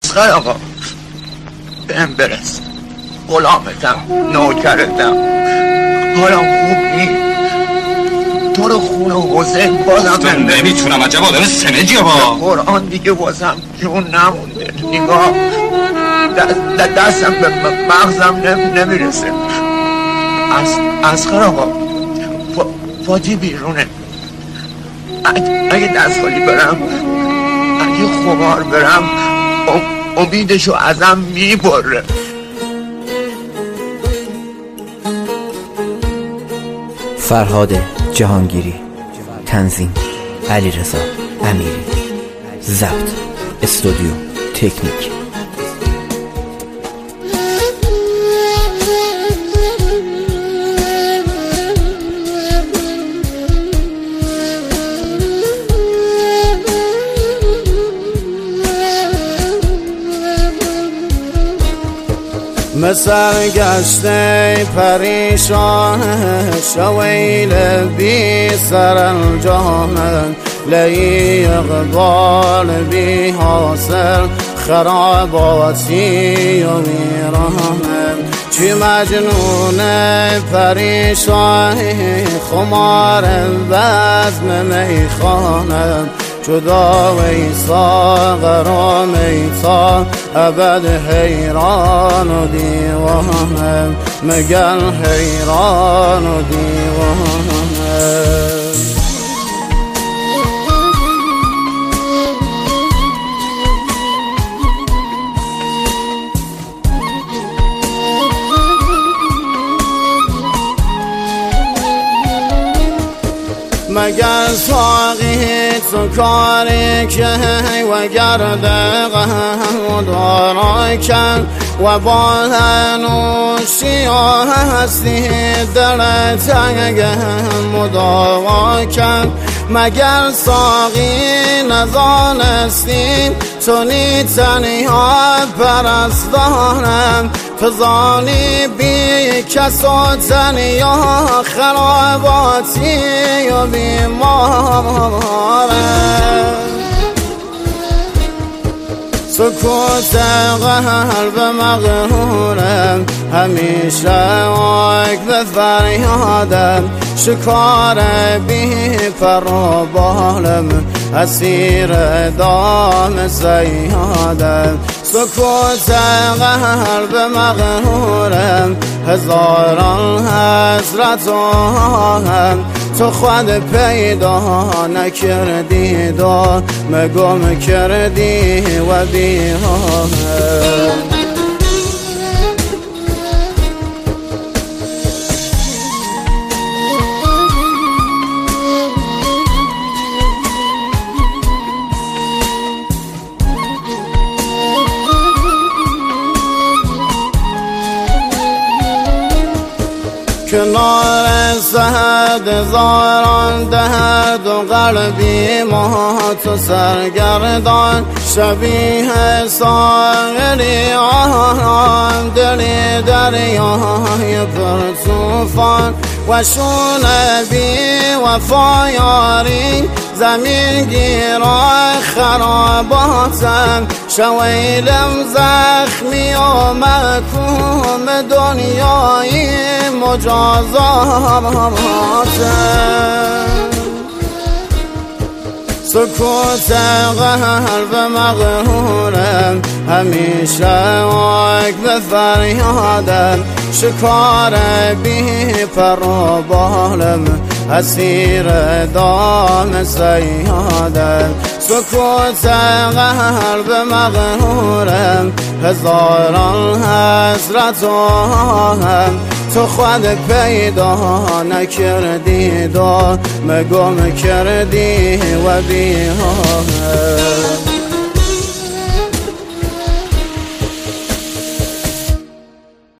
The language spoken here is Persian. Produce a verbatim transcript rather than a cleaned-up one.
اصغر آقا بهم برس، غلامتم، نوکرتم، حالم خوب نیست. تو رو خون و حسین بازم تو نمیتونم. عجب آدم سمجی با قرآن دیگه واسم جون نمونده. نگاه دست دستم به مغزم نمیرسه. اصغر آقا فاتی بیرونه. اگه دست خالی برم، اگه خمار برم، امیدشو ازم میبره. فرهاد جهانگیری، تنظیم علیرضا امیری، ضبط استودیو تکنیک. مسرگشته پریشان شویل بی سر الجهان، لی اقبال بی حاصل خراباتی و ویران. چی مجنون پریشان خمار بزم میخانه، جدا ویسا غرام ایتا ابد حیران و دیوانه، مگل حیران و دیوانه. مگر ساقی تو کاری که و گرده غم دارا کن، و با نوشی هستی دل تنگ مداوا کن. مگر ساقی نزانستی تو نی تنها پرستانم، فزانی بی کس و تنیا خراباتی و بیماره. سکوت قلب مغرورم همیشه واک به فریادم، شکار بی پر و بالم اسیر دام زیادم. سکوت قلب مغرورم هزاران حسرت و هم، تو خود پیدا نکردی دا مگم کردی و بیهانه. کنار سهد زاران درد و قلبی مات و سرگردان، شبیه ساغری آن دلی دریای پر طوفان. و شون بی وفایاری زمین گیرای خراباتم، شویلم زخمی و محکوم دنیای مجازاتم. سکوت قلب مغرورم همیشه واک به فریادم، شکار بی پر و بالم اسیر دام زیادم. سکوت قلب مغرورم هزاران حسرت و هم، تو خود پیدا نکردی دا مگم کردی و بیهانه.